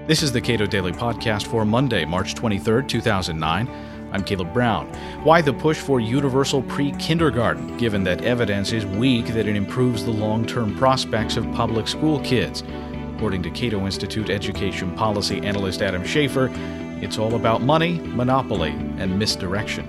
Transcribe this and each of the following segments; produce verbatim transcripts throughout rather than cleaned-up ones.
This is the Cato Daily Podcast for Monday, March twenty-third, two thousand nine. I'm Caleb Brown. Why the push for universal pre-kindergarten, given that evidence is weak that it improves the long-term prospects of public school kids? According to Cato Institute education policy analyst Adam Schafer, it's all about money, monopoly, and misdirection.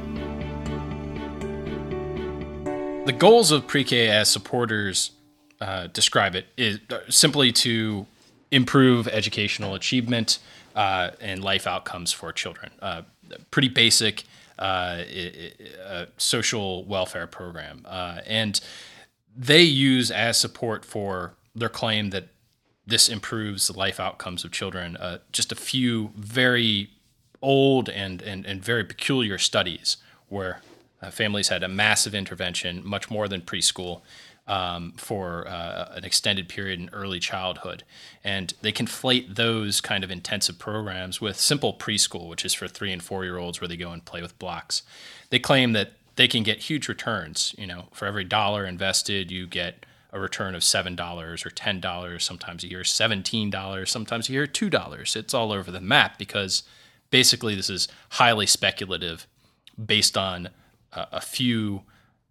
The goals of pre-K as supporters uh, describe it is simply to improve educational achievement uh, and life outcomes for children. Uh, pretty basic uh, uh, social welfare program. Uh, and they use as support for their claim that this improves the life outcomes of children uh, just a few very old and, and, and very peculiar studies where uh, families had a massive intervention, much more than preschool, Um, for uh, an extended period in early childhood. And they conflate those kind of intensive programs with simple preschool, which is for three and four-year-olds where they go and play with blocks. They claim that they can get huge returns. You know, for every dollar invested, you get a return of seven dollars or ten dollars, sometimes a year seventeen dollars, sometimes a year two dollars. It's all over the map because basically this is highly speculative based on uh, a few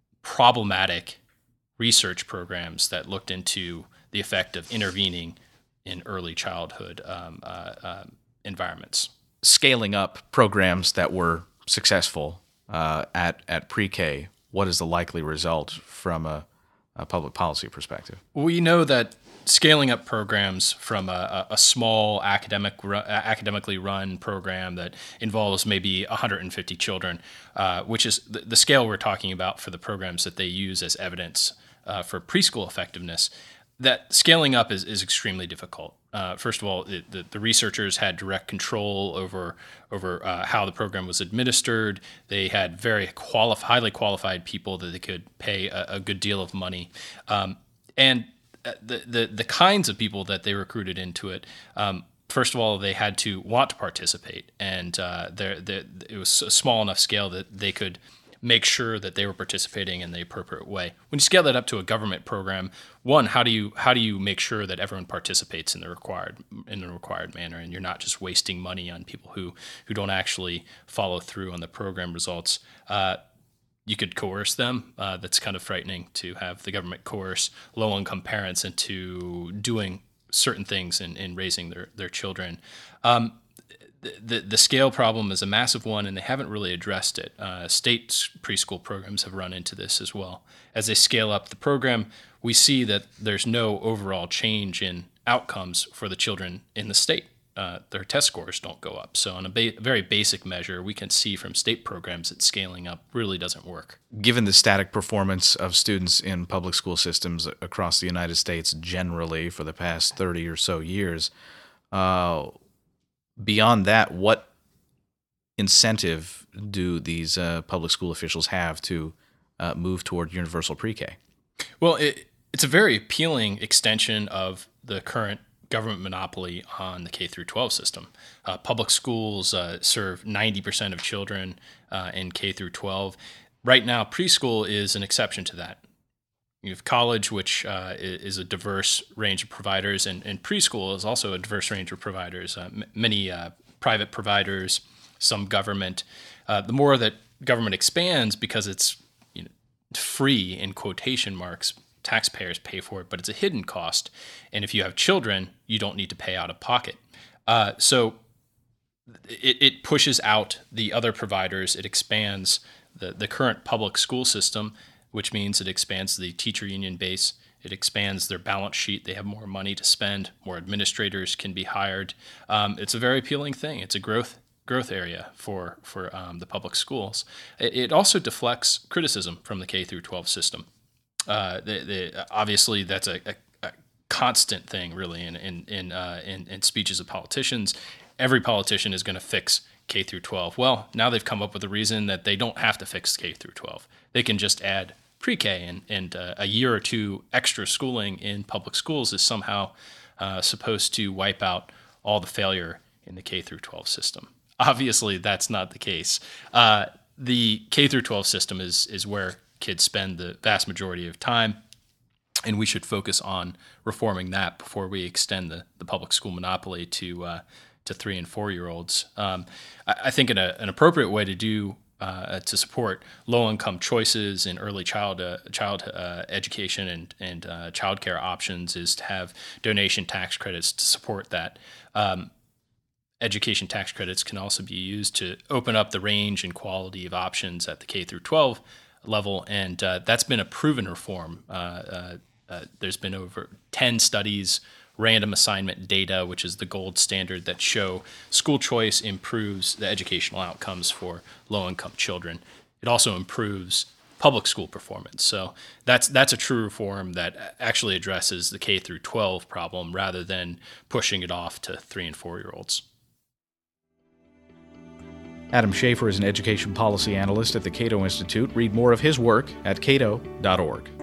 problematic research programs that looked into the effect of intervening in early childhood um, uh, uh, environments. Scaling up programs that were successful uh, at, at pre-K, what is the likely result from a, a public policy perspective? We know that scaling up programs from a, a small academic academically run program that involves maybe one hundred fifty children, uh, which is the, the scale we're talking about for the programs that they use as evidence Uh, for preschool effectiveness, that scaling up is, is extremely difficult. Uh, first of all, it, the, the researchers had direct control over over uh, how the program was administered. They had very quali- highly qualified people that they could pay a, a good deal of money. Um, and the, the the kinds of people that they recruited into it, um, first of all, they had to want to participate. And uh, they're, they're, it was a small enough scale that they could make sure that they were participating in the appropriate way. When you scale that up to a government program, one, how do you how do you make sure that everyone participates in the required in the required manner, and you're not just wasting money on people who who don't actually follow through on the program results? Uh, you could coerce them. Uh, that's kind of frightening to have the government coerce low-income parents into doing certain things in, in raising their their children. Um, The, the scale problem is a massive one, and they haven't really addressed it. Uh, state preschool programs have run into this as well. As they scale up the program, we see that there's no overall change in outcomes for the children in the state. Uh, their test scores don't go up. So on a ba- very basic measure, we can see from state programs that scaling up really doesn't work. Given the static performance of students in public school systems across the United States generally for the past thirty or so years, uh, beyond that, what incentive do these uh, public school officials have to uh, move toward universal pre-K? Well, it, it's a very appealing extension of the current government monopoly on the K through twelve system. Uh, public schools uh, serve ninety percent of children uh, in K through twelve. Right now, preschool is an exception to that. You have college, which uh, is a diverse range of providers, and, and preschool is also a diverse range of providers. Uh, m- many uh, private providers, some government. Uh, the more that government expands, because it's you know, free in quotation marks, taxpayers pay for it, but it's a hidden cost. And if you have children, you don't need to pay out of pocket. Uh, so it, it pushes out the other providers. It expands the, the current public school system, which means it expands the teacher union base. It expands their balance sheet. They have more money to spend. More administrators can be hired. Um, it's a very appealing thing. It's a growth growth area for for um, the public schools. It, it also deflects criticism from the K through twelve system. Uh, the, the, obviously, that's a, a, a constant thing, really, in in in, uh, in in speeches of politicians. Every politician is going to fix K through twelve. Well, now they've come up with a reason that they don't have to fix K through twelve. They can just add pre-K, and, and uh, a year or two extra schooling in public schools is somehow uh, supposed to wipe out all the failure in the K through twelve system. Obviously, that's not the case. Uh, the K through twelve system is is where kids spend the vast majority of time, and we should focus on reforming that before we extend the, the public school monopoly to uh, to three and four year olds. Um, I, I think an, a, an appropriate way to do uh, to support low income choices in early child uh, child uh, education and and uh, childcare options is to have donation tax credits to support that. Um, Education tax credits can also be used to open up the range and quality of options at the K through twelve level, and uh, that's been a proven reform. Uh, uh, uh, there's been over ten studies, random assignment data, which is the gold standard, that show school choice improves the educational outcomes for low-income children. It also improves public school performance. So that's that's a true reform that actually addresses the K through twelve problem rather than pushing it off to three and four year olds. Adam Schafer is an education policy analyst at the Cato Institute. Read more of his work at cato dot org.